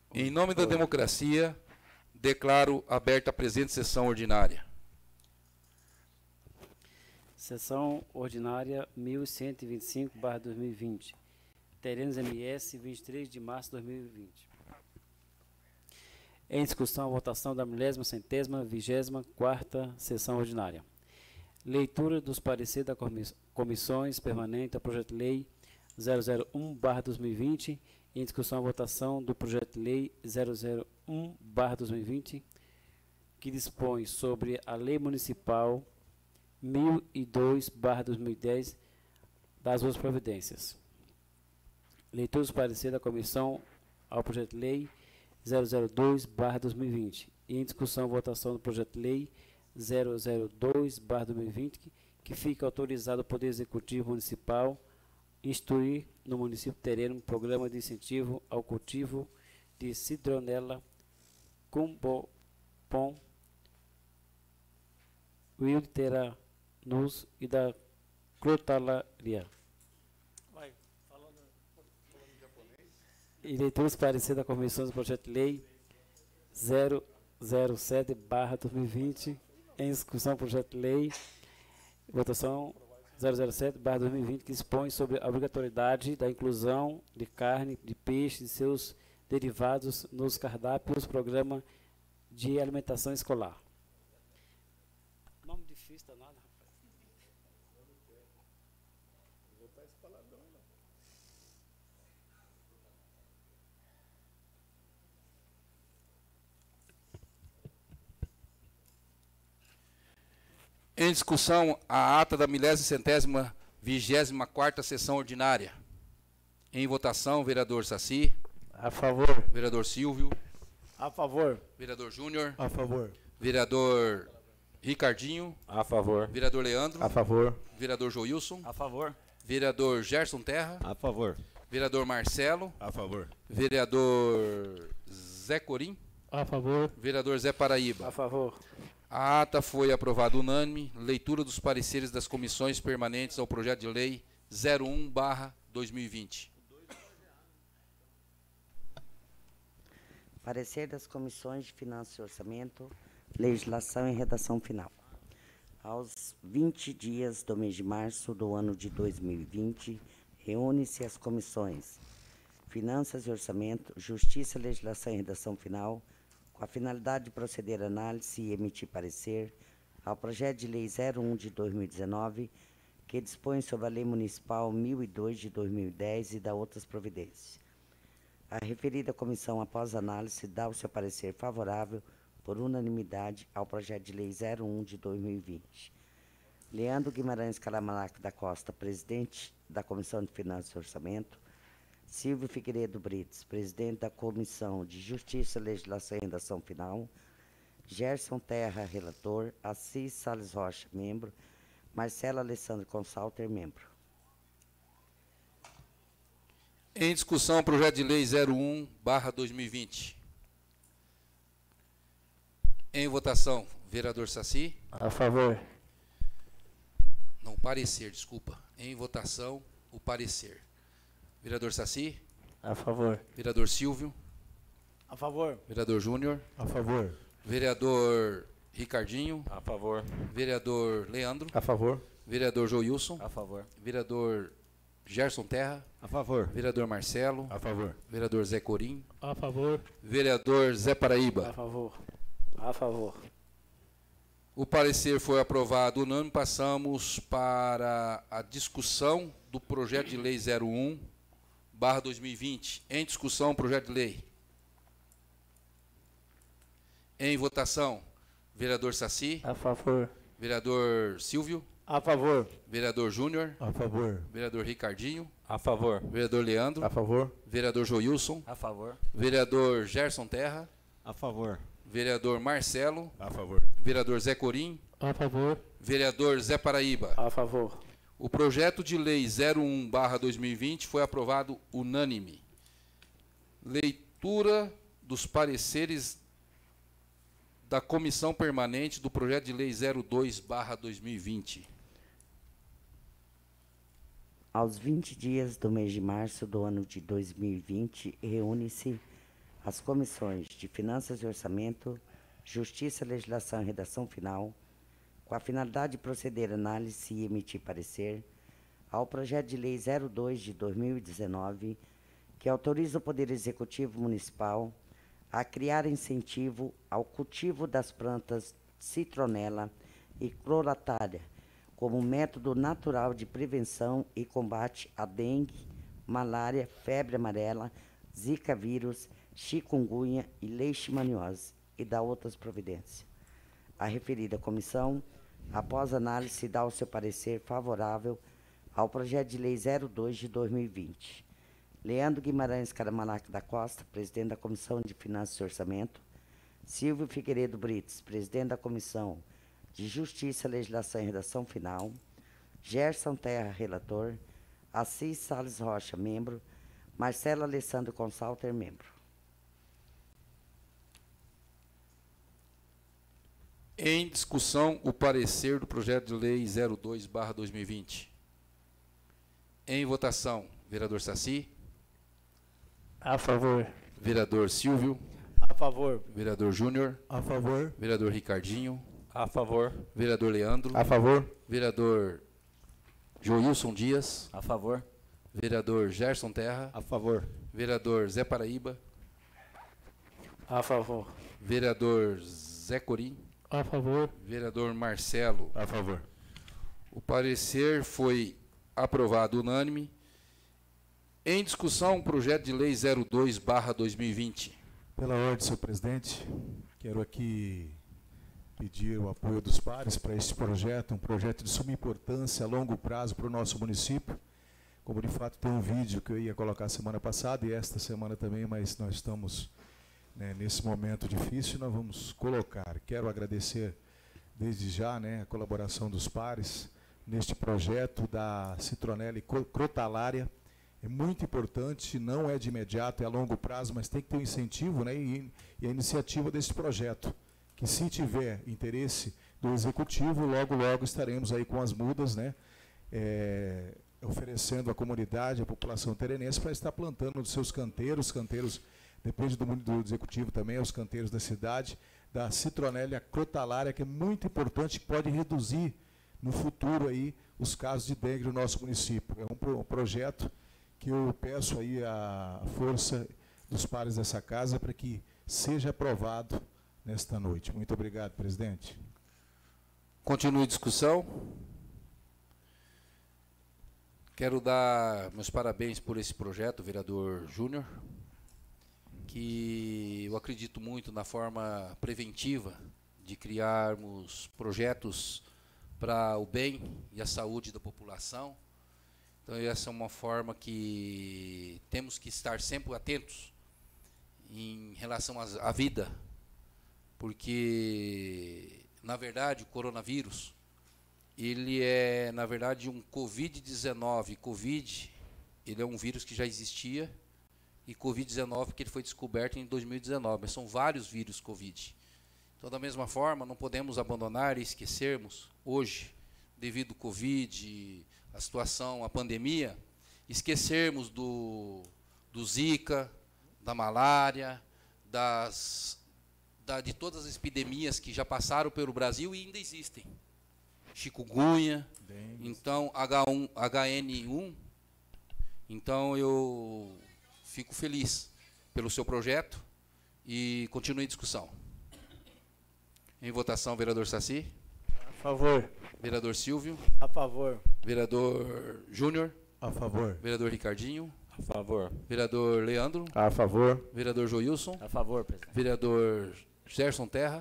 Em nome da democracia, declaro aberta a presente sessão ordinária. Sessão ordinária 1125/2020. Terrenos MS, 23 de março de 2020. Em discussão a votação da 24ª sessão ordinária. Leitura dos pareceres das comissões permanentes ao projeto de lei 001/2020. Em discussão a votação do projeto de lei 001/2020, que dispõe sobre a lei municipal 1002/2010 das duas providências. Leitura dos pareceres da comissão ao projeto de lei 002/2020. E em discussão a votação do projeto de lei 002/2020, que fica autorizado o Poder Executivo Municipal instituir no município terreno um programa de incentivo ao cultivo de Citronella cumbopon, Wilteranus e da crotalaria. E leituras pareceres da comissão do projeto de lei 007/2020. Em discussão projeto de lei, votação 007/2020, que dispõe sobre a obrigatoriedade da inclusão de carne, de peixe e seus derivados nos cardápios do programa de alimentação escolar. Nome difícil, tá nada, rapaz. Em discussão, a ata da 1024ª sessão ordinária. Em votação, vereador Saci. A favor. Vereador Silvio. A favor. Vereador Júnior. A favor. Vereador Ricardinho. A favor. Vereador Leandro. A favor. Vereador Joilson. A favor. Vereador Gerson Terra. A favor. Vereador Marcelo. A favor. Vereador Zé Corim. A favor. Vereador Zé Paraíba. A favor. A ata foi aprovada unânime. Leitura dos pareceres das comissões permanentes ao projeto de lei 01/2020. Parecer das comissões de Finanças e Orçamento, Legislação e Redação Final. Aos 20 dias do mês de março do ano de 2020, reúne-se as comissões Finanças e Orçamento, Justiça, Legislação e Redação Final, com a finalidade de proceder à análise e emitir parecer ao projeto de lei 01 de 2019, que dispõe sobre a Lei Municipal 1002 de 2010 e da outras providências. A referida comissão, após análise, dá o seu parecer favorável, por unanimidade, ao projeto de lei 01 de 2020. Leandro Guimarães Calamalac da Costa, presidente da Comissão de Finanças e Orçamento, Silvio Figueiredo Brites, presidente da Comissão de Justiça, Legislação e Redação Final, Gerson Terra, relator, Assis Salles Rocha, membro, Marcelo Alessandro Consalter, membro. Em discussão, projeto de lei 01/2020. Em votação, vereador Saci. A favor. Não, parecer, desculpa. Em votação, o parecer. Vereador Saci. A favor. Vereador Silvio. A favor. Vereador Júnior. A favor. Vereador Ricardinho. A favor. Vereador Leandro. A favor. Vereador Joilson. A favor. Vereador Gerson Terra. A favor. Vereador Marcelo. A favor. Vereador Zé Corim. A favor. Vereador Zé Paraíba. A favor. A favor. O parecer foi aprovado unânime. Passamos para a discussão do projeto de lei 01/2020. Em discussão, projeto de lei. Em votação, vereador Saci. A favor. Vereador Silvio. A favor. Vereador Júnior. A favor. Vereador Ricardinho. A favor. Vereador Leandro. A favor. Vereador Joilson. A favor. Vereador Gerson Terra. A favor. Vereador Marcelo. A favor. Vereador Zé Corim. A favor. Vereador Zé Paraíba. A favor. O projeto de lei 01/2020 foi aprovado unânime. Leitura dos pareceres da Comissão Permanente do projeto de lei 02/2020. Aos 20 dias do mês de março do ano de 2020, reúne-se as comissões de Finanças e Orçamento, Justiça, Legislação e Redação Final, com a finalidade de proceder à análise e emitir parecer ao projeto de lei 02 de 2019, que autoriza o Poder Executivo Municipal a criar incentivo ao cultivo das plantas citronela e cloraltária como método natural de prevenção e combate à dengue, malária, febre amarela, zika vírus, chikungunya e leishmaniose, e da outras providências. A referida comissão, após análise, dá o seu parecer favorável ao projeto de lei 02 de 2020. Leandro Guimarães Caramalac da Costa, presidente da Comissão de Finanças e Orçamento, Silvio Figueiredo Brites, presidente da Comissão de Justiça, Legislação e Redação Final, Gerson Terra, relator, Assis Salles Rocha, membro, Marcelo Alessandro Consalter, membro. Em discussão, o parecer do projeto de lei 02/2020. Em votação, vereador Saci, A favor. vereador Silvio, A favor. vereador Júnior, A favor. vereador Ricardinho, A favor. vereador Leandro, A favor. vereador Joilson Dias, A favor. vereador Gerson Terra, A favor. vereador Zé Paraíba, A favor. vereador Zé Corim, A favor. vereador Marcelo. A favor. O parecer foi aprovado unânime. Em discussão, o projeto de lei 02/2020. Pela ordem, senhor presidente, quero aqui pedir o apoio dos pares para este projeto, um projeto de suma importância a longo prazo para o nosso município. Como de fato tem um vídeo que eu ia colocar semana passada e esta semana também, mas nós estamos nesse momento difícil, nós vamos colocar. Quero agradecer desde já a colaboração dos pares neste projeto da citronela e crotalária. É muito importante, não é de imediato, é a longo prazo, mas tem que ter um incentivo e a iniciativa desse projeto, que se tiver interesse do Executivo, logo, logo estaremos aí com as mudas, oferecendo à comunidade, à população terenense, para estar plantando nos seus canteiros, depende do Executivo também, os canteiros da cidade, da citronela e a crotalária, que é muito importante, que pode reduzir no futuro aí os casos de dengue no nosso município. É um projeto que eu peço aí a força dos pares dessa casa para que seja aprovado nesta noite. Muito obrigado, presidente. Continue a discussão. Quero dar meus parabéns por esse projeto, vereador Júnior, que eu acredito muito na forma preventiva de criarmos projetos para o bem e a saúde da população. Então, essa é uma forma que temos que estar sempre atentos em relação à vida, porque, na verdade, o coronavírus, ele é, na verdade, um Covid-19. Covid, ele é um vírus que já existia, e Covid-19 que ele foi descoberto em 2019, mas são vários vírus Covid. Então, da mesma forma, não podemos abandonar e esquecermos, hoje, devido ao Covid, a situação, a pandemia, esquecermos do Zika, da malária, de todas as epidemias que já passaram pelo Brasil e ainda existem. Chikungunya, então HN1. Então eu fico feliz pelo seu projeto e continue a discussão. Em votação, vereador Saci. A favor. Vereador Silvio. A favor. Vereador Júnior. A favor. Vereador Ricardinho. A favor. Vereador Leandro. A favor. Vereador Joilson. A favor, presidente. Vereador Gerson Terra.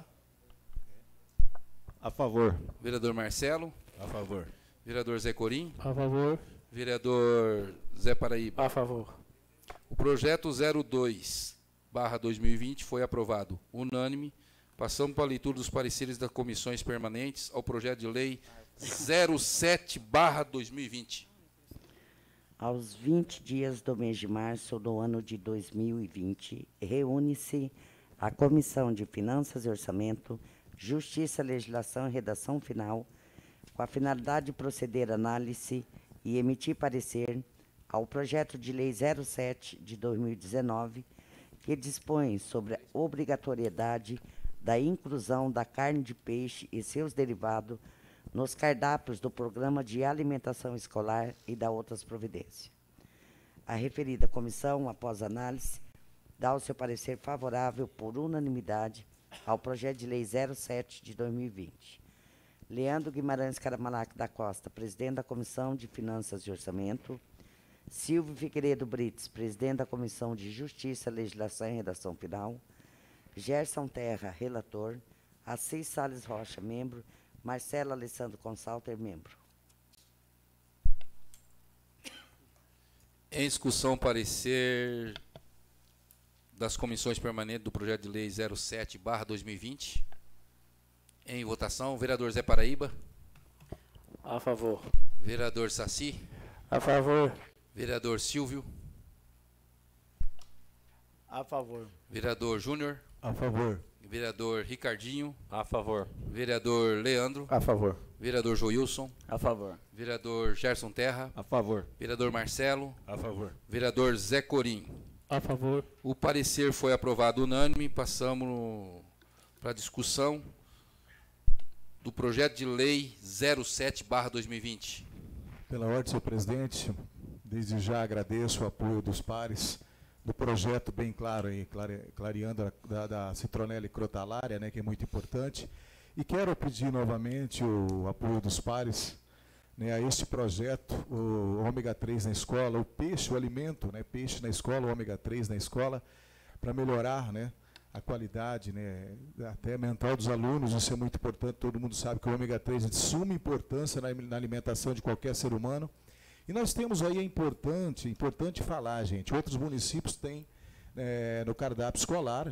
A favor. Vereador Marcelo. A favor. Vereador Zé Corim. A favor. Vereador Zé Paraíba. A favor. O projeto 02/2020 foi aprovado unânime. Passamos para a leitura dos pareceres das comissões permanentes ao projeto de lei 07/2020. Aos 20 dias do mês de março do ano de 2020, reúne-se a Comissão de Finanças e Orçamento, Justiça, Legislação e Redação Final, com a finalidade de proceder à análise e emitir parecer ao projeto de lei 07 de 2019, que dispõe sobre a obrigatoriedade da inclusão da carne de peixe e seus derivados nos cardápios do Programa de Alimentação Escolar e da outras providências. A referida comissão, após análise, dá o seu parecer favorável por unanimidade ao projeto de lei 07 de 2020. Leandro Guimarães Caramalac da Costa, presidente da Comissão de Finanças e Orçamento. Silvio Figueiredo Brites, presidente da Comissão de Justiça, Legislação e Redação Final. Gerson Terra, relator. Assis Salles Rocha, membro. Marcelo Alessandro Consalter, membro. Em discussão, parecer das comissões permanentes do projeto de lei 07/2020. Em votação, vereador Zé Paraíba. A favor. Vereador Saci. A favor. Vereador Silvio. A favor. Vereador Júnior. A favor. Vereador Ricardinho. A favor. Vereador Leandro. A favor. Vereador Joilson. A favor. Vereador Gerson Terra. A favor. Vereador Marcelo. A favor. Vereador Zé Corim. A favor. O parecer foi aprovado unânime. Passamos para a discussão do projeto de lei 07/2020. Pela ordem, senhor presidente, desde já agradeço o apoio dos pares do projeto bem claro aí, clareando da citronela crotalária, né, que é muito importante. E quero pedir novamente o apoio dos pares, né, a este projeto, o ômega 3 na escola, o peixe, o alimento, né, peixe na escola, o ômega 3 na escola, para melhorar, né, a qualidade, né, até mental dos alunos. Isso é muito importante. Todo mundo sabe que o ômega 3 é de suma importância na alimentação de qualquer ser humano. E nós temos aí, é importante falar, gente, outros municípios têm no cardápio escolar,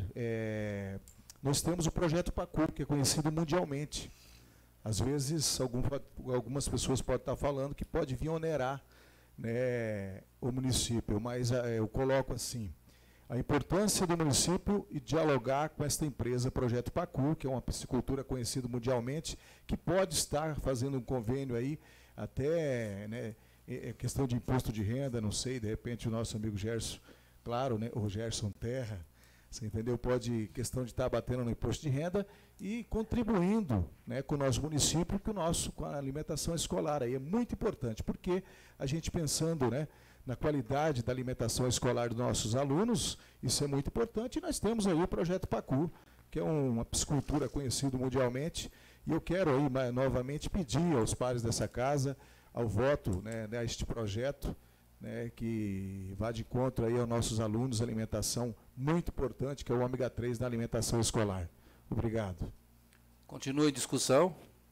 nós temos o projeto PACU, que é conhecido mundialmente. Às vezes, algumas pessoas podem estar falando que pode vir onerar, né, o município, mas eu coloco assim, a importância do município e dialogar com esta empresa, Projeto PACU, que é uma piscicultura conhecida mundialmente, que pode estar fazendo um convênio aí, até, né, questão de imposto de renda, não sei, de repente o nosso amigo Gerson, claro, né, o Gerson Terra, você entendeu? Pode, questão de estar batendo no imposto de renda e contribuindo, né, com o nosso município, com a alimentação escolar. Aí é muito importante, porque a gente pensando, né, na qualidade da alimentação escolar dos nossos alunos, isso é muito importante. E nós temos aí o projeto PACU, que é uma piscicultura conhecida mundialmente, e eu quero aí novamente pedir aos pares dessa casa ao voto, né, a este projeto, né, que vá de encontro aí aos nossos alunos, alimentação muito importante, que é o ômega 3 na alimentação escolar. Obrigado. Continua em discussão.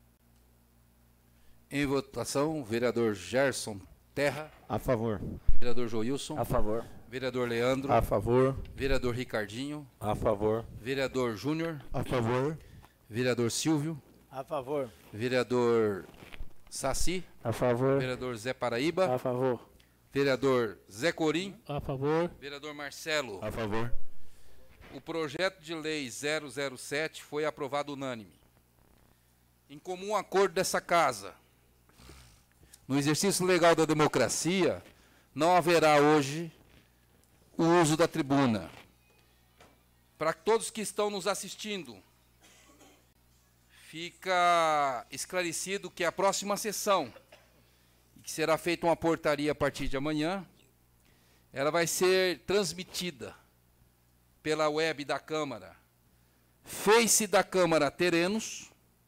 Em votação, vereador Gerson Terra. A favor. Vereador Joilson. A favor. Vereador Leandro. A favor. Vereador Ricardinho. A favor. Vereador Júnior. A favor. Vereador Silvio. A favor. Vereador Saci. A favor. Vereador Zé Paraíba. A favor. Vereador Zé Corim. A favor. Vereador Marcelo. A favor. O projeto de lei 007 foi aprovado unânime. Em comum acordo dessa casa, no exercício legal da democracia, não haverá hoje o uso da tribuna. Para todos que estão nos assistindo, fica esclarecido que a próxima sessão, que será feita uma portaria a partir de amanhã, ela vai ser transmitida pela web da Câmara, Face da Câmara Terenos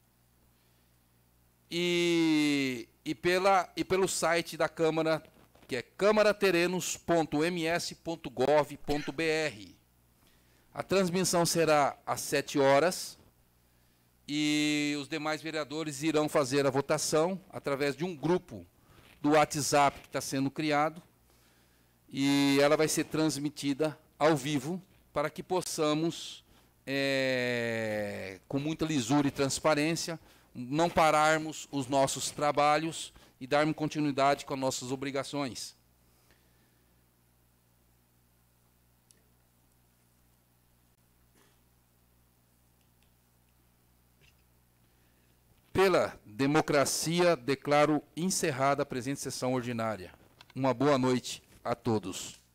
e pelo site da Câmara, que é camaraterenos.ms.gov.br. A transmissão será às 7 horas e os demais vereadores irão fazer a votação através de um grupo do WhatsApp que está sendo criado, e ela vai ser transmitida ao vivo para que possamos, com muita lisura e transparência, não pararmos os nossos trabalhos e darmos continuidade com as nossas obrigações. Pela democracia, declaro encerrada a presente sessão ordinária. Uma boa noite a todos.